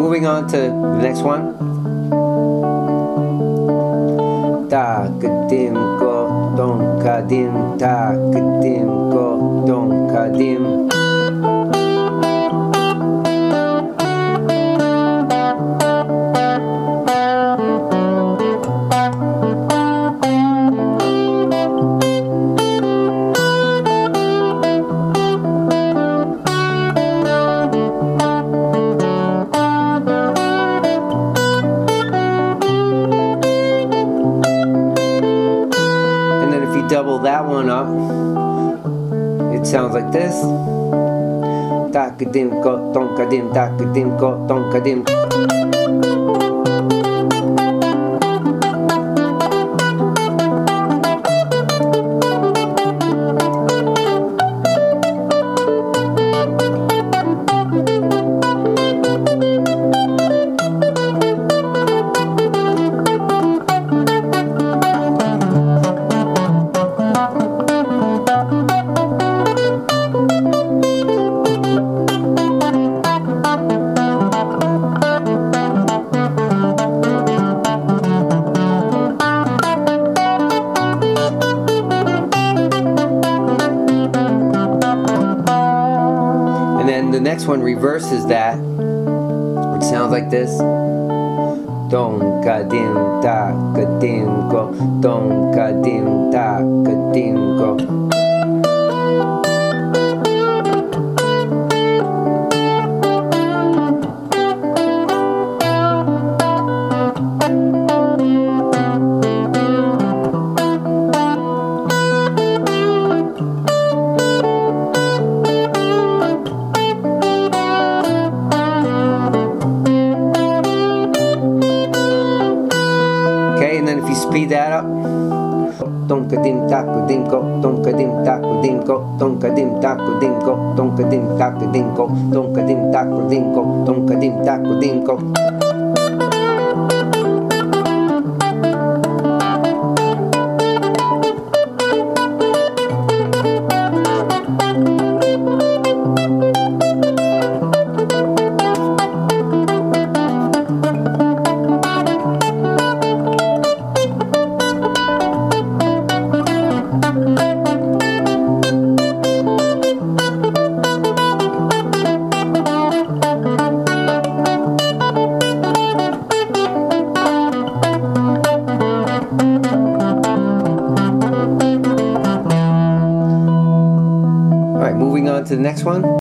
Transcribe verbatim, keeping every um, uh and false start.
moving on to the next one. Ta kadim go don kadim, ta kadim go don kadim. Double that one up, it sounds like this. Takadim ko tonkadim, takadim ko tonkadim. The next one reverses that, which sounds like this. Don kadim ta kadim go, don kadim ta kadim go. And then if you speed that up, tonkadim takudim ko, tonkadim takudim ko, tonkadim takudim ko, tonkadim takudim ko, tonkadim takudim ko, tonkadim takudim ko. Moving on to the next one.